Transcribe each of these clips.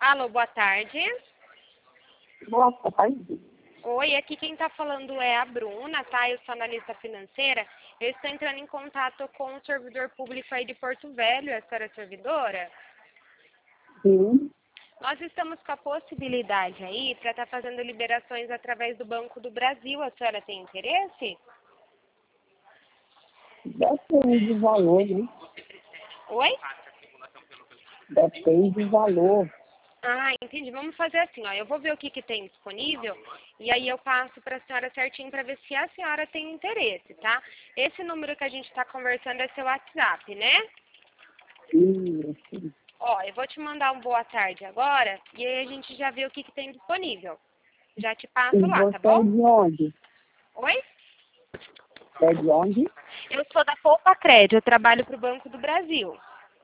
Alô, boa tarde. Boa tarde. Oi, aqui quem está falando é a Bruna, tá? Eu sou analista financeira. Eu estou entrando em contato com o servidor público aí de Porto Velho. A senhora é servidora? Sim. Nós estamos com a possibilidade aí para estar fazendo liberações através do Banco do Brasil. A senhora tem interesse? Depende do valor, né? Oi? Depende do valor. Ah, entendi. Vamos fazer assim, ó. Eu vou ver o que tem disponível e aí eu passo para a senhora certinho para ver se a senhora tem interesse, tá? Esse número que a gente está conversando é seu WhatsApp, né? Isso. Ó, eu vou te mandar um boa tarde agora e aí a gente já vê o que tem disponível. Já te passo E lá, tá você é bom? de onde? Oi? É de onde? Eu sou da Poupa Crédito, eu trabalho para o Banco do Brasil,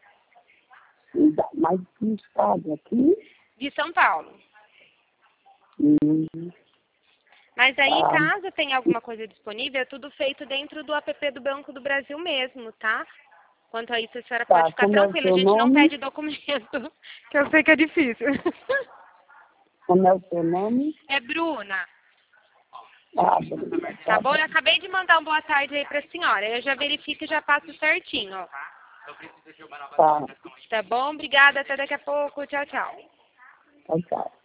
Mais que estado aqui? de São Paulo. Hum, Mas aí, tá. caso tenha alguma coisa disponível, é tudo feito dentro do app do Banco do Brasil mesmo, tá? Quanto a isso, a senhora pode Tá, ficar como é o tranquila, a seu gente não nome? pede documento, que eu sei que é difícil. Como é o seu nome? É Bruna, Ah, Bruna, tá tá bom? Eu bom. acabei de mandar uma boa tarde aí pra senhora, eu já verifico e já passo certinho, ó. Tá, Tá bom? Obrigada, até daqui a pouco, tchau, tchau. tchau, tchau.